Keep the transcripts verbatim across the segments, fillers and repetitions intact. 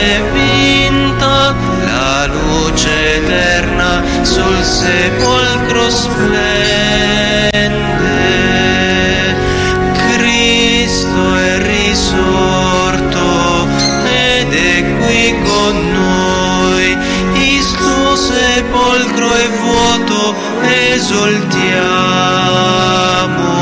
morte vinta, la luce eterna sul sepolcro splende. Cristo è risorto ed è qui con noi, il suo sepolcro è vuoto, esultiamo.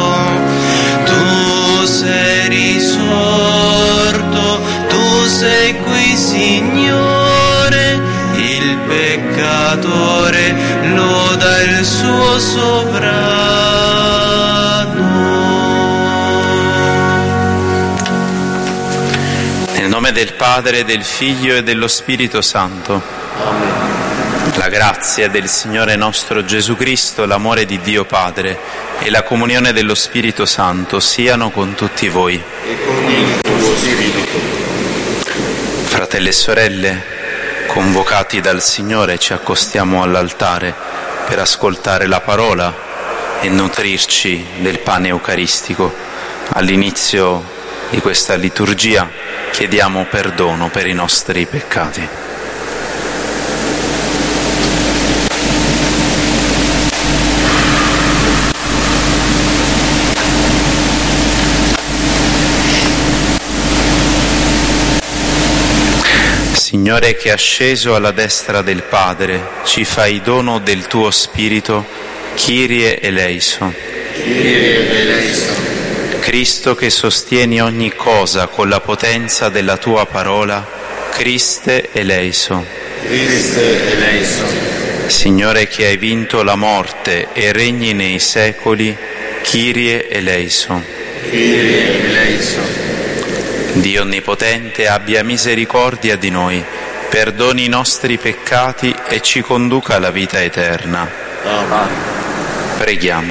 Tu sei risorto, tu sei qui, Signore, il peccatore loda il suo sovrano. Nel nome del Padre, del Figlio e dello Spirito Santo. Amen. La grazia del Signore nostro Gesù Cristo, l'amore di Dio Padre e la comunione dello Spirito Santo siano con tutti voi. E con il tuo spirito. Fratelli e sorelle, convocati dal Signore, ci accostiamo all'altare per ascoltare la parola e nutrirci del pane eucaristico. All'inizio di questa liturgia chiediamo perdono per i nostri peccati. Signore, che asceso alla destra del Padre, ci fai dono del tuo Spirito, Kyrie eleison. Kyrie eleison. Cristo, che sostieni ogni cosa con la potenza della tua parola, Christe eleison. Christe eleison. Signore, che hai vinto la morte e regni nei secoli, Kyrie eleison. Kyrie eleison. Dio Onnipotente abbia misericordia di noi, perdoni i nostri peccati e ci conduca alla vita eterna. Amen. Preghiamo.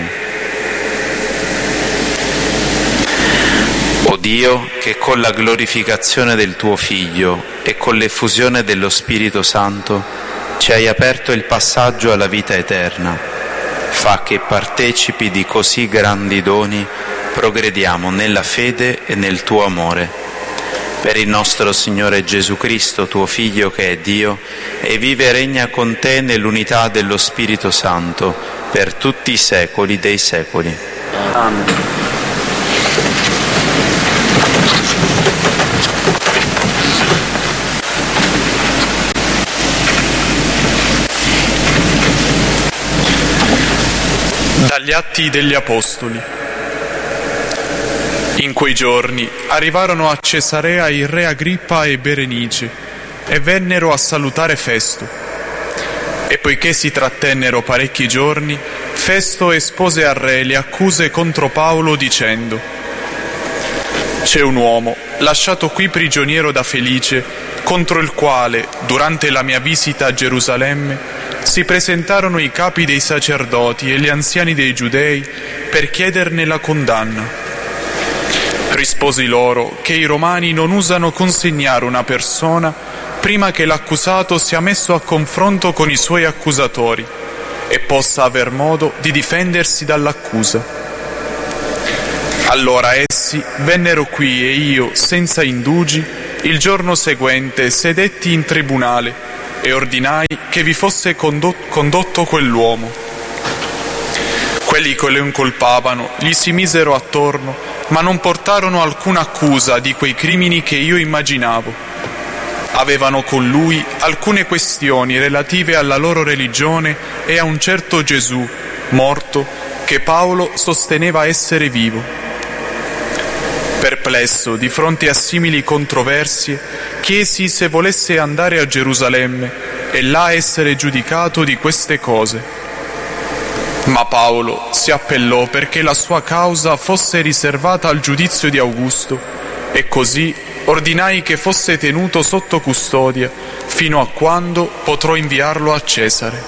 O Dio, che con la glorificazione del tuo Figlio e con l'effusione dello Spirito Santo ci hai aperto il passaggio alla vita eterna, fa che partecipi di così grandi doni progrediamo nella fede e nel tuo amore. Per il nostro Signore Gesù Cristo, tuo Figlio che è Dio, e vive e regna con te nell'unità dello Spirito Santo, per tutti i secoli dei secoli. Amen. Dagli Atti degli Apostoli. In quei giorni arrivarono a Cesarea il re Agrippa e Berenice e vennero a salutare Festo. E poiché si trattennero parecchi giorni, Festo espose al re le accuse contro Paolo dicendo: «C'è un uomo, lasciato qui prigioniero da Felice, contro il quale, durante la mia visita a Gerusalemme, si presentarono i capi dei sacerdoti e gli anziani dei giudei per chiederne la condanna. Risposi loro che i romani non usano consegnare una persona prima che l'accusato sia messo a confronto con i suoi accusatori e possa aver modo di difendersi dall'accusa. Allora essi vennero qui e io, senza indugi, il giorno seguente sedetti in tribunale e ordinai che vi fosse condotto quell'uomo. Quelli che lo incolpavano gli si misero attorno, ma non portarono alcuna accusa di quei crimini che io immaginavo. Avevano con lui alcune questioni relative alla loro religione e a un certo Gesù, morto, che Paolo sosteneva essere vivo. Perplesso di fronte a simili controversie, chiesi se volesse andare a Gerusalemme e là essere giudicato di queste cose. Ma Paolo si appellò perché la sua causa fosse riservata al giudizio di Augusto, e così ordinai che fosse tenuto sotto custodia fino a quando potrò inviarlo a Cesare.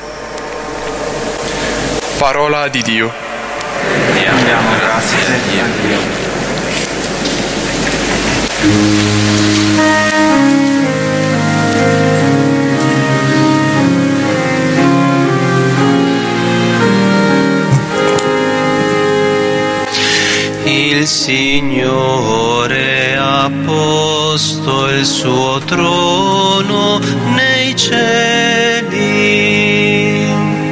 Parola di Dio. E andiamo grazie a Dio. Il Signore ha posto posto il suo trono nei cieli.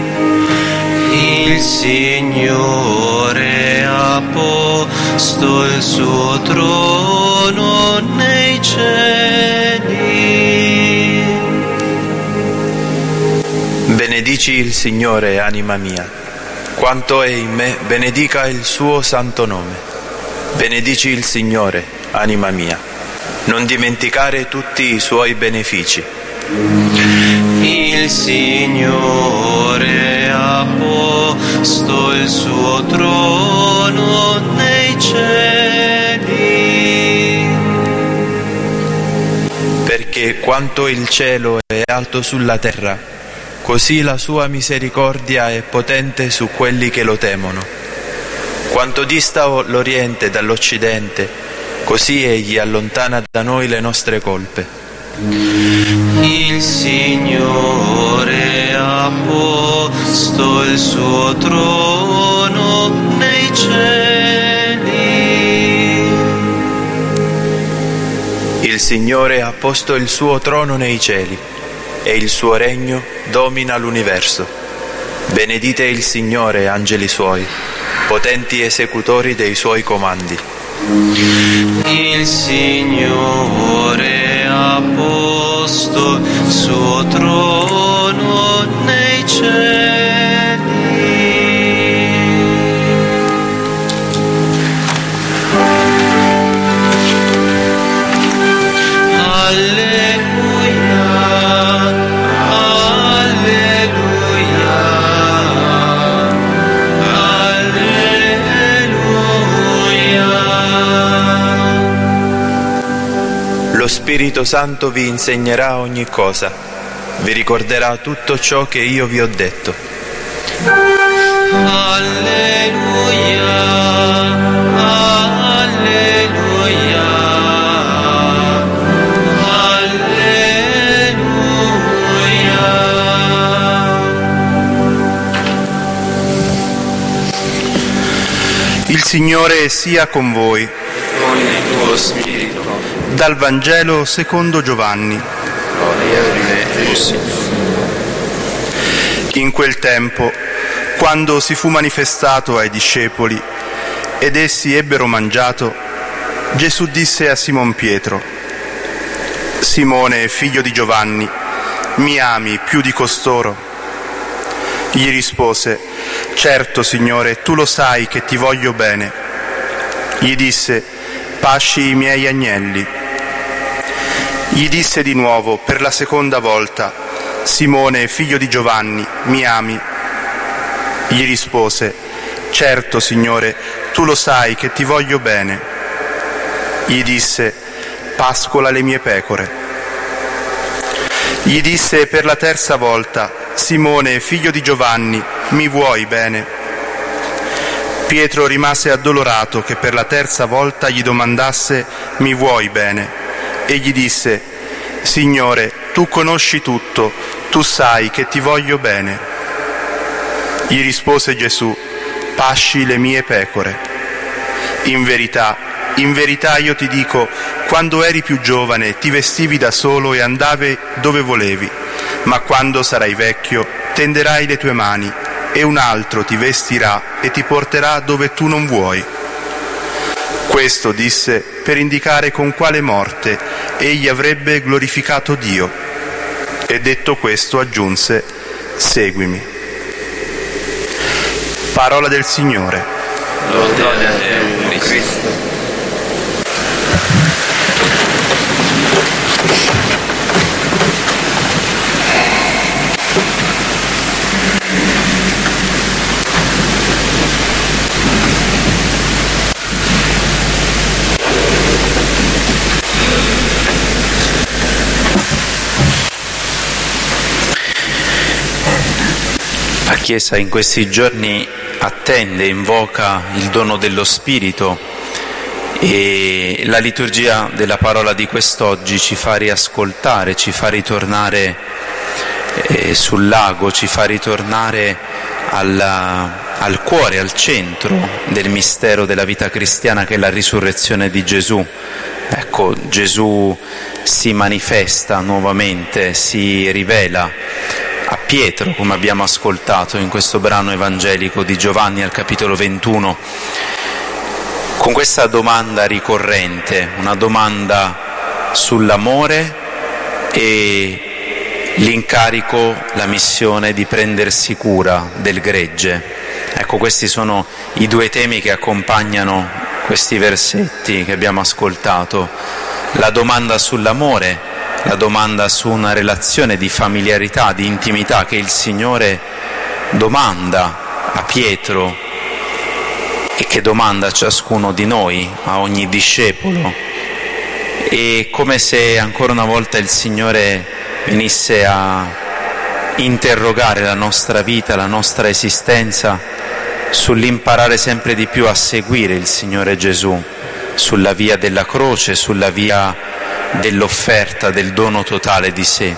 Il Signore ha posto il suo trono nei cieli. Benedici il Signore, anima mia. Quanto è in me, benedica il suo santo nome. Benedici il Signore, anima mia. Non dimenticare tutti i suoi benefici. Il Signore ha posto il suo trono nei cieli. Perché quanto il cielo è alto sulla terra, così la sua misericordia è potente su quelli che lo temono. Quanto dista l'Oriente dall'Occidente, così egli allontana da noi le nostre colpe. Il Signore ha posto il suo trono nei cieli. Il Signore ha posto il suo trono nei cieli e il suo regno domina l'universo. Benedite il Signore, angeli suoi, potenti esecutori dei suoi comandi. Il Signore ha posto il suo trono nei cieli. Alleluia, alleluia, alleluia. Lo Spirito Santo vi insegnerà ogni cosa, vi ricorderà tutto ciò che io vi ho detto. Alleluia, alleluia, alleluia. Il Signore sia con voi. Con il tuo spirito. Dal Vangelo secondo Giovanni. Gloria a te, Signore. In quel tempo, quando si fu manifestato ai discepoli ed essi ebbero mangiato, Gesù disse a Simon Pietro: Simone, figlio di Giovanni, mi ami più di costoro? Gli rispose: Certo, Signore, tu lo sai che ti voglio bene. Gli disse: Pasci i miei agnelli. Gli disse di nuovo per la seconda volta: Simone, figlio di Giovanni, mi ami? Gli rispose: Certo, Signore, tu lo sai che ti voglio bene. Gli disse: Pascola le mie pecore. Gli disse per la terza volta: Simone, figlio di Giovanni, mi vuoi bene? Pietro rimase addolorato che per la terza volta gli domandasse: Mi vuoi bene? E gli disse: Signore, tu conosci tutto, tu sai che ti voglio bene. Gli rispose Gesù: Pasci le mie pecore. In verità, in verità io ti dico, quando eri più giovane ti vestivi da solo e andavi dove volevi, ma quando sarai vecchio tenderai le tue mani e un altro ti vestirà e ti porterà dove tu non vuoi. Questo disse per indicare con quale morte egli avrebbe glorificato Dio. E detto questo aggiunse: Seguimi. Parola del Signore. Lode a te, Cristo. La Chiesa in questi giorni attende, invoca il dono dello Spirito e la liturgia della parola di quest'oggi ci fa riascoltare, ci fa ritornare eh, sul lago, ci fa ritornare alla, al cuore, al centro del mistero della vita cristiana che è la risurrezione di Gesù, Ecco, Gesù si manifesta nuovamente, si rivela a Pietro, come abbiamo ascoltato in questo brano evangelico di Giovanni al capitolo ventuno, con questa domanda ricorrente, una domanda sull'amore e l'incarico, la missione di prendersi cura del gregge. Ecco, questi sono i due temi che accompagnano questi versetti che abbiamo ascoltato. La domanda sull'amore, la domanda su una relazione di familiarità, di intimità che il Signore domanda a Pietro e che domanda a ciascuno di noi, a ogni discepolo. E come se ancora una volta il Signore venisse a interrogare la nostra vita, la nostra esistenza, sull'imparare sempre di più a seguire il Signore Gesù, sulla via della croce, sulla via dell'offerta, del dono totale di sé.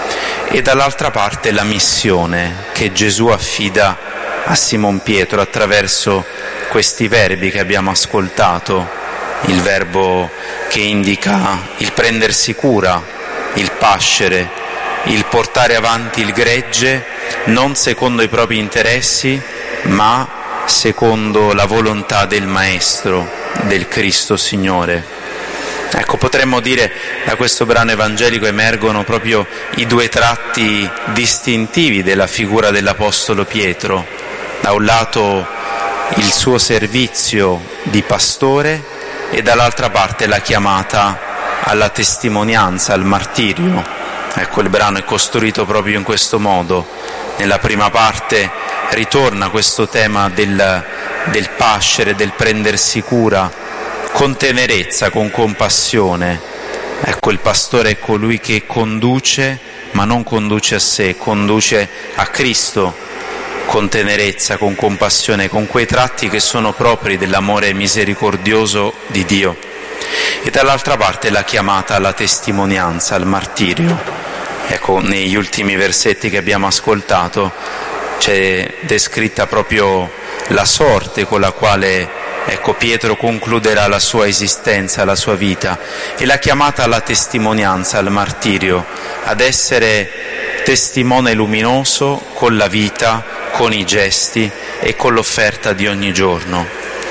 E dall'altra parte la missione che Gesù affida a Simon Pietro attraverso questi verbi che abbiamo ascoltato, il verbo che indica il prendersi cura, il pascere, il portare avanti il gregge non secondo i propri interessi, ma secondo la volontà del Maestro, del Cristo Signore. Ecco, potremmo dire da questo brano evangelico emergono proprio i due tratti distintivi della figura dell'Apostolo Pietro. Da un lato il suo servizio di pastore e dall'altra parte la chiamata alla testimonianza, al martirio. Ecco, il brano è costruito proprio in questo modo. Nella prima parte ritorna questo tema del, del pascere, del prendersi cura, con tenerezza, con compassione. Ecco, il pastore è colui che conduce, ma non conduce a sé, conduce a Cristo, con tenerezza, con compassione, con quei tratti che sono propri dell'amore misericordioso di Dio. E dall'altra parte la chiamata alla testimonianza, al martirio. Ecco, negli ultimi versetti che abbiamo ascoltato c'è descritta proprio la sorte con la quale ecco, Pietro concluderà la sua esistenza, la sua vita, e la chiamata alla testimonianza, al martirio, ad essere testimone luminoso con la vita, con i gesti e con l'offerta di ogni giorno.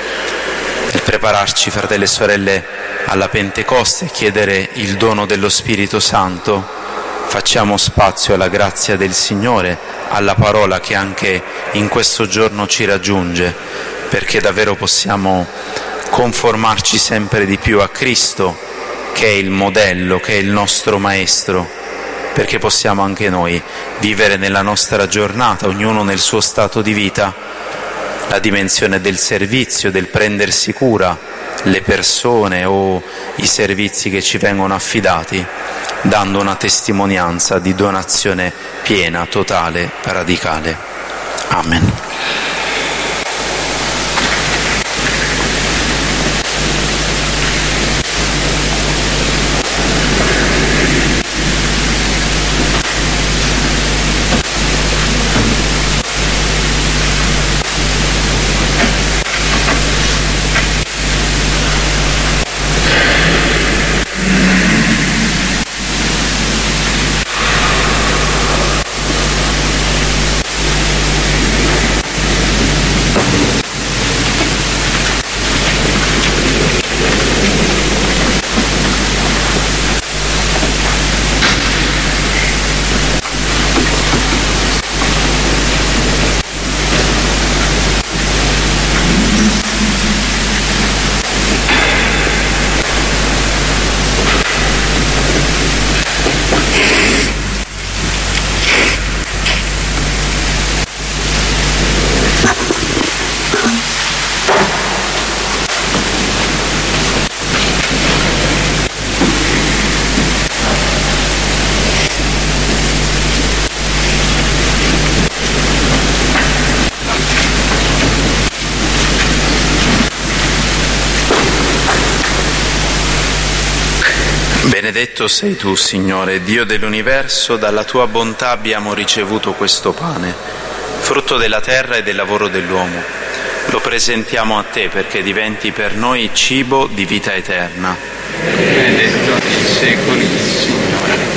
Nel prepararci, fratelli e sorelle, alla Pentecoste e chiedere il dono dello Spirito Santo, facciamo spazio alla grazia del Signore, alla parola che anche in questo giorno ci raggiunge, perché davvero possiamo conformarci sempre di più a Cristo, che è il modello, che è il nostro Maestro, perché possiamo anche noi vivere nella nostra giornata, ognuno nel suo stato di vita, la dimensione del servizio, del prendersi cura, le persone o i servizi che ci vengono affidati, dando una testimonianza di donazione piena, totale, radicale. Amen. Benedetto sei tu, Signore, Dio dell'universo, dalla tua bontà abbiamo ricevuto questo pane, frutto della terra e del lavoro dell'uomo. Lo presentiamo a te perché diventi per noi cibo di vita eterna. benedetto nei secoli il Signore.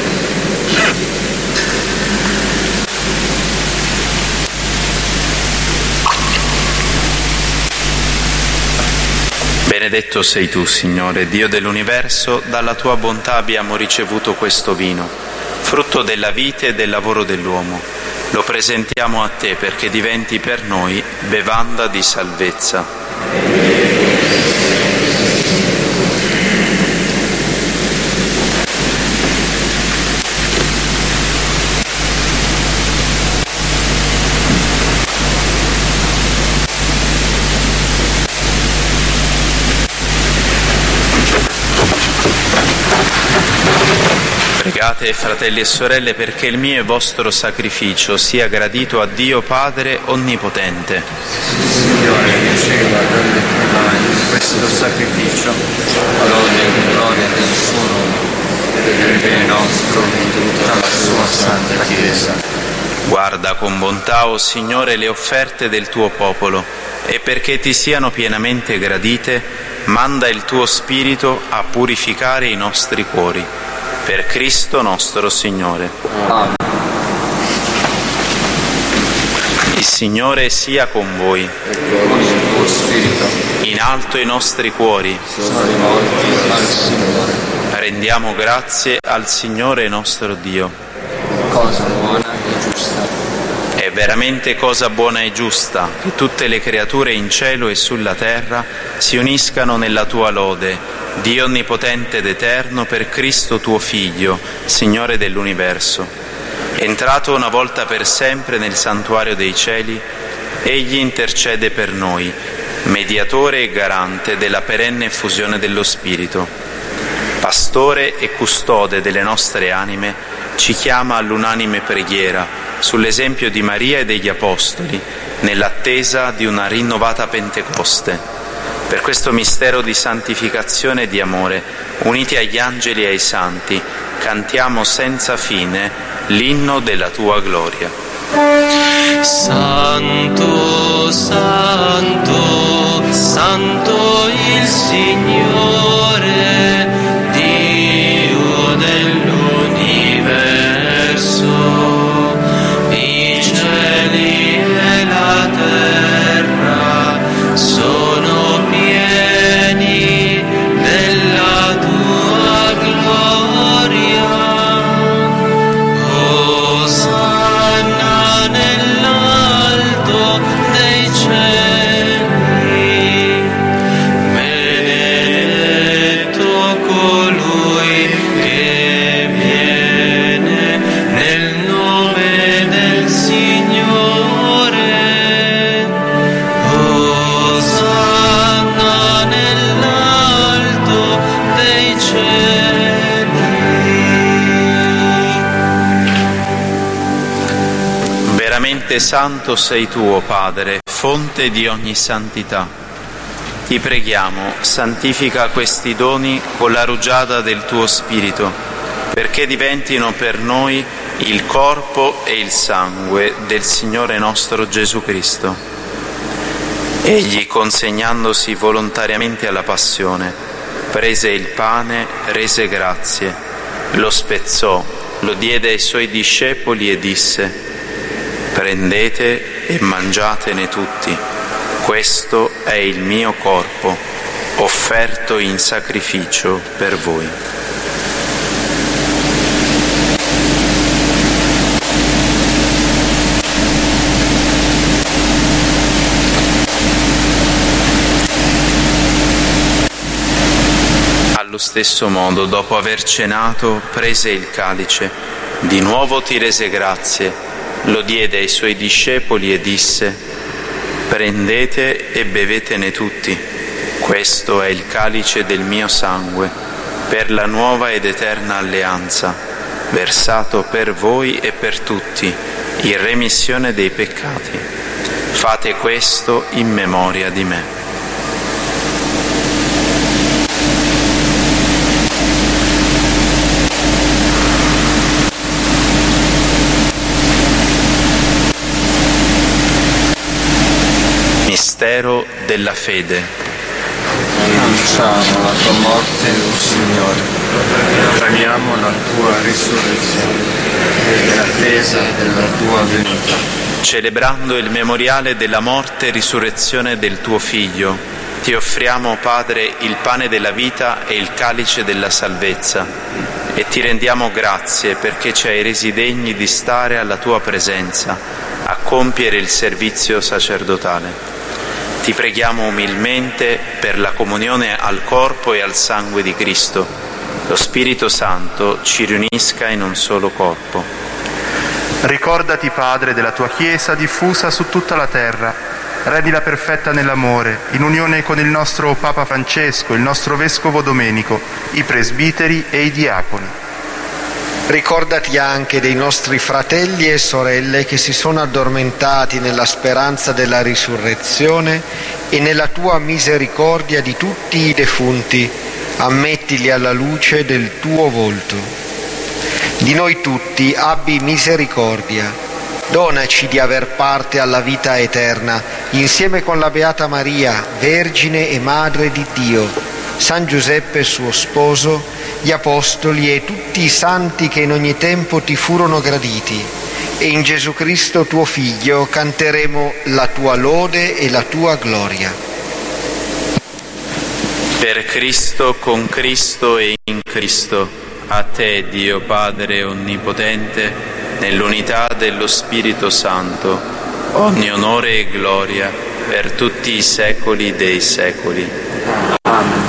Benedetto sei tu, Signore, Dio dell'universo, dalla tua bontà abbiamo ricevuto questo vino, frutto della vita e del lavoro dell'uomo. Lo presentiamo a te perché diventi per noi bevanda di salvezza. Pregate, fratelli e sorelle, perché il mio e vostro sacrificio sia gradito a Dio Padre Onnipotente. Signore, riceva dalle tue mani questo sacrificio, lode e gloria del suo nome, per il bene nostro e di tutta la sua santa Chiesa. Guarda con bontà, o Signore, le offerte del tuo popolo, e perché ti siano pienamente gradite, manda il tuo Spirito a purificare i nostri cuori. Per Cristo nostro Signore. Amen. Il Signore sia con voi. E con il tuo spirito. In alto i nostri cuori. Sono rivolti al Signore. Rendiamo grazie al Signore nostro Dio. Cosa buona e giusta. È veramente cosa buona e giusta che tutte le creature in cielo e sulla terra si uniscano nella tua lode, Dio onnipotente ed eterno, per Cristo tuo Figlio, Signore dell'universo. Entrato una volta per sempre nel santuario dei cieli, Egli intercede per noi, mediatore e garante della perenne effusione dello Spirito. Pastore e custode delle nostre anime, ci chiama all'unanime preghiera, sull'esempio di Maria e degli Apostoli, nell'attesa di una rinnovata Pentecoste. Per questo mistero di santificazione e di amore, uniti agli angeli e ai santi, cantiamo senza fine l'inno della tua gloria. Santo, santo, santo il Signore, Dio dell'universo, i cieli e la terra sono pieni della tua gloria. Osanna nell'alto dei cieli, benedetto colui che viene nel nome del Signore. Osanna nell'alto dei cieli. Veramente santo sei tu, o Padre, fonte di ogni santità. Ti preghiamo, santifica questi doni con la rugiada del tuo Spirito, perché diventino per noi il corpo e il sangue del Signore nostro Gesù Cristo. Egli, consegnandosi volontariamente alla passione, prese il pane, rese grazie, lo spezzò, lo diede ai suoi discepoli e disse: prendete e mangiatene tutti, questo è il mio corpo, offerto in sacrificio per voi. Allo stesso modo, dopo aver cenato, prese il calice, di nuovo ti rese grazie, lo diede ai suoi discepoli e disse: prendete e bevetene tutti, questo è il calice del mio sangue, per la nuova ed eterna alleanza, versato per voi e per tutti, in remissione dei peccati. Fate questo in memoria di me. Mistero della fede. conosciamo la tua morte, o Signore, proclamiamo la tua risurrezione, in attesa della tua venuta. Celebrando il memoriale della morte e risurrezione del tuo Figlio, ti offriamo, Padre, il pane della vita e il calice della salvezza, e ti rendiamo grazie perché ci hai resi degni di stare alla tua presenza, a compiere il servizio sacerdotale. Ti preghiamo umilmente per la comunione al corpo e al sangue di Cristo. Lo Spirito Santo ci riunisca in un solo corpo. Ricordati, Padre, della tua Chiesa diffusa su tutta la terra. Rendila perfetta nell'amore, in unione con il nostro Papa Francesco, il nostro Vescovo Domenico, i presbiteri e i diaconi. Ricordati anche dei nostri fratelli e sorelle che si sono addormentati nella speranza della risurrezione e nella tua misericordia di tutti i defunti. Ammettili alla luce del tuo volto. Di noi tutti abbi misericordia. Donaci di aver parte alla vita eterna, insieme con la Beata Maria, Vergine e Madre di Dio, San Giuseppe suo sposo, gli Apostoli e tutti i santi che in ogni tempo ti furono graditi, e in Gesù Cristo tuo Figlio canteremo la tua lode e la tua gloria. Per Cristo, con Cristo e in Cristo, a te, Dio Padre Onnipotente, nell'unità dello Spirito Santo, ogni onore e gloria per tutti i secoli dei secoli. Amen.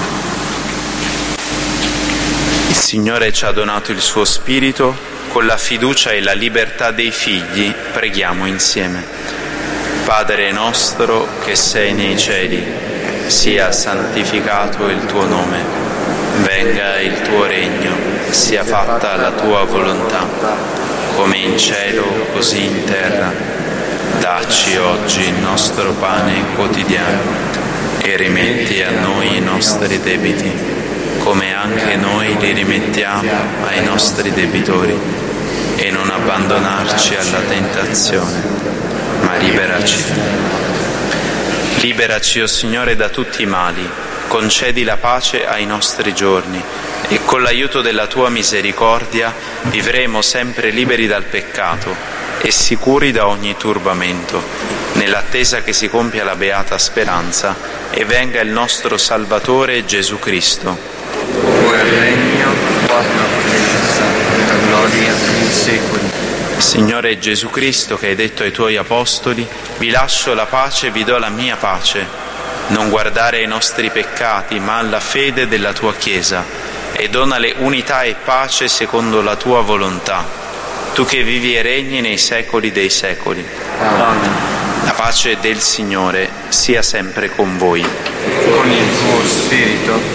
Il Signore ci ha donato il suo Spirito, con la fiducia e la libertà dei figli preghiamo insieme. Padre nostro che sei nei cieli, sia santificato il tuo nome, venga il tuo regno, sia fatta la tua volontà, come in cielo così in terra. Dacci oggi il nostro pane quotidiano e rimetti a noi i nostri debiti, come anche noi li rimettiamo ai nostri debitori, e non abbandonarci alla tentazione, ma liberaci. Liberaci, o Signore, da tutti i mali, concedi la pace ai nostri giorni, e con l'aiuto della tua misericordia vivremo sempre liberi dal peccato e sicuri da ogni turbamento, nell'attesa che si compia la beata speranza e venga il nostro Salvatore Gesù Cristo. Tuo è il regno, tua è la potenza e la gloria nei secoli. Signore Gesù Cristo, che hai detto ai tuoi apostoli, vi lascio la pace, vi do la mia pace. Non guardare ai nostri peccati, ma alla fede della tua Chiesa, e donale unità e pace secondo la tua volontà. Tu che vivi e regni nei secoli dei secoli. Amen. La pace del Signore sia sempre con voi. E con il tuo Spirito.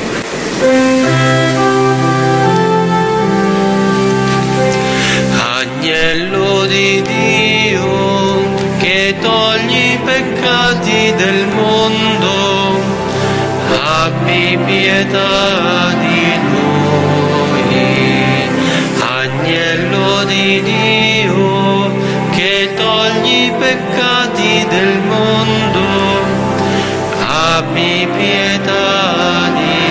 Agnello di Dio, che togli i peccati del mondo, abbi pietà di noi. Agnello di Dio, che togli i peccati del mondo, abbi pietà di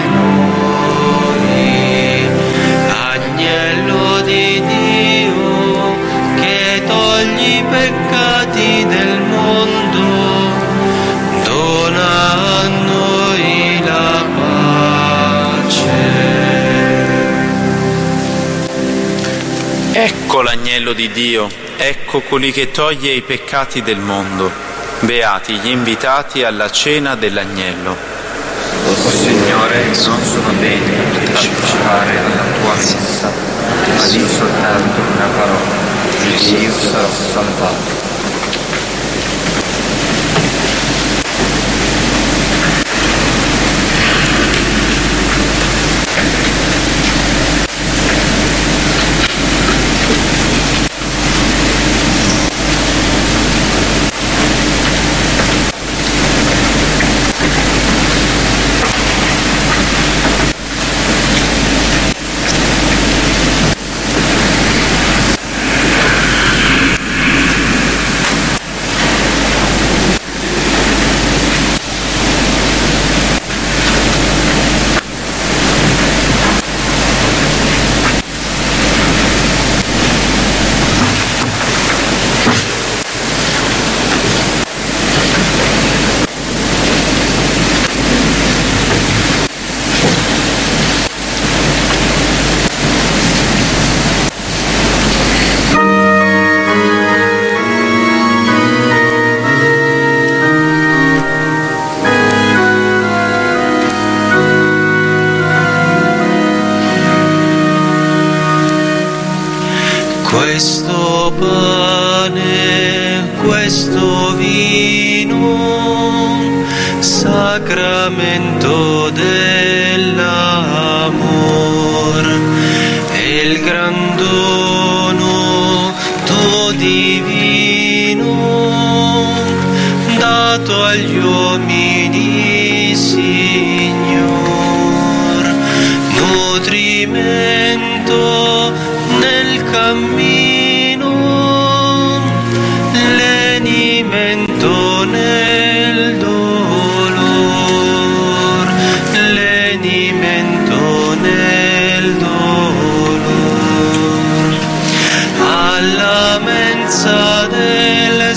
noi. Agnello di Dio, che togli i peccati del mondo, dona a noi la pace. Ecco l'agnello di Dio, ecco colui che toglie i peccati del mondo. Beati gli invitati alla cena dell'agnello. O Signore, non sono degno di partecipare alla tua messa, ma di soltanto una parola, e io sarò salvato. questo pane, questo vino, sacramento dell'amor, e il gran dono tuo divino, dato agli uomini, Signor, nutrimento nel cammino, lenimento nel dolor, lenimento nel dolor, alla mensa del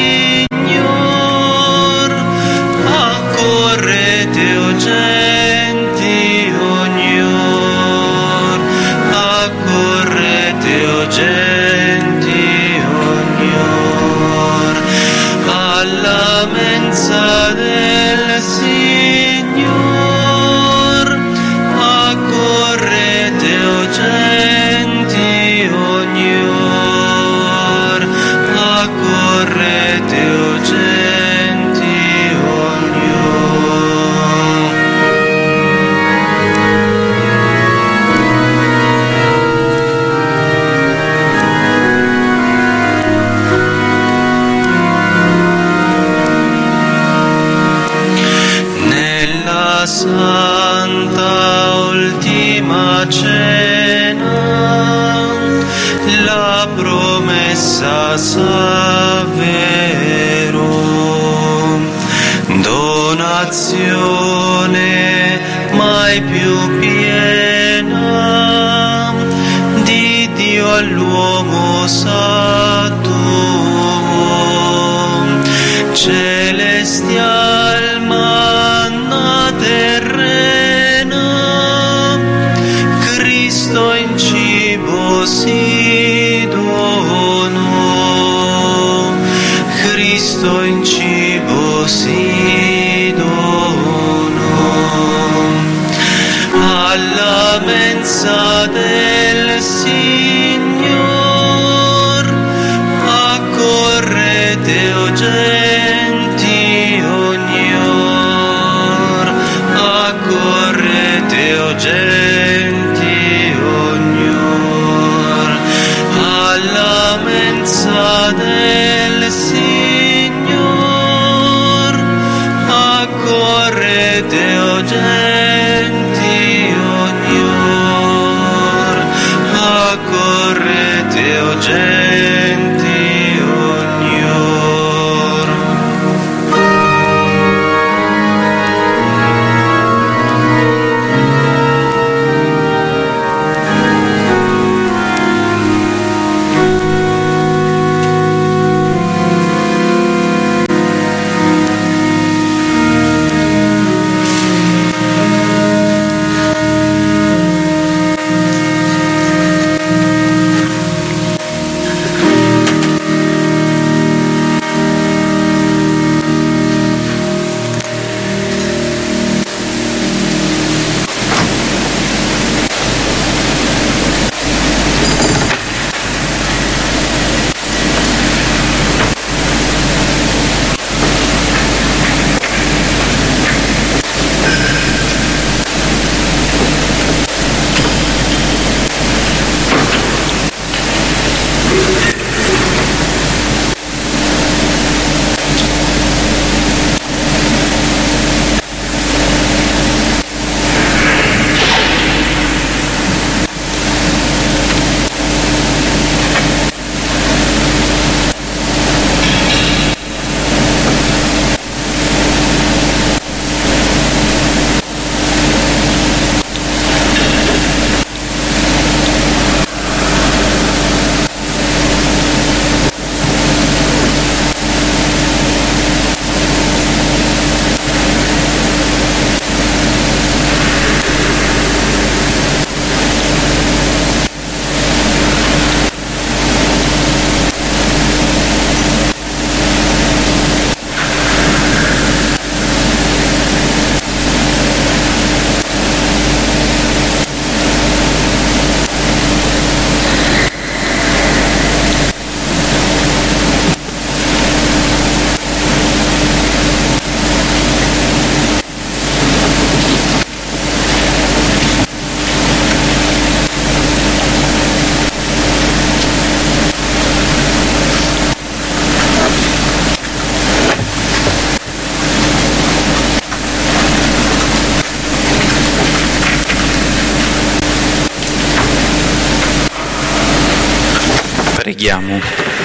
Signor accorrete, o genti ognor, accorrete, o genti ognor, alla mensa del Signor accorrete, o genti ognor, accorrete, o genti ognor. Nella santa ultima cena la promessa s'avverò, donazione mai più piena di Dio all'uomo s'attuò, celestial manna terrena, Cristo in cibo si donò, Cristo in cibo si donò, alla mensa del Signor accorrete, o genti ognor, accorrete, o genti ognor, alla mensa del Signor accorrete, o genti ognor, accorrete, o genti ognor. Preghiamo.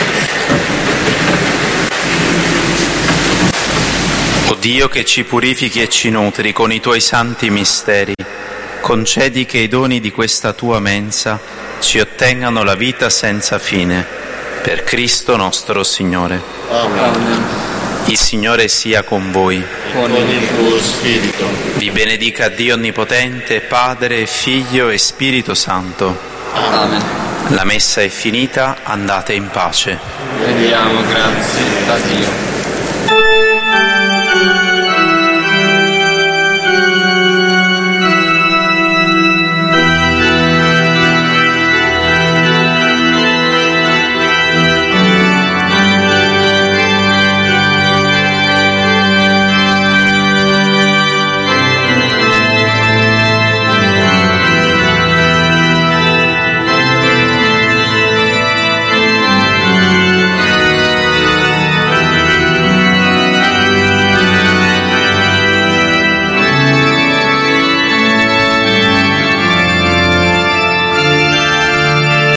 O Dio che ci purifichi e ci nutri con i Tuoi santi misteri, concedi che i doni di questa Tua mensa ci ottengano la vita senza fine. Per Cristo nostro Signore. Amen. Il Signore sia con voi. Con il tuo spirito. Vi benedica Dio Onnipotente, Padre, Figlio e Spirito Santo. Amen. La messa è finita, andate in pace. Rendiamo grazie a Dio.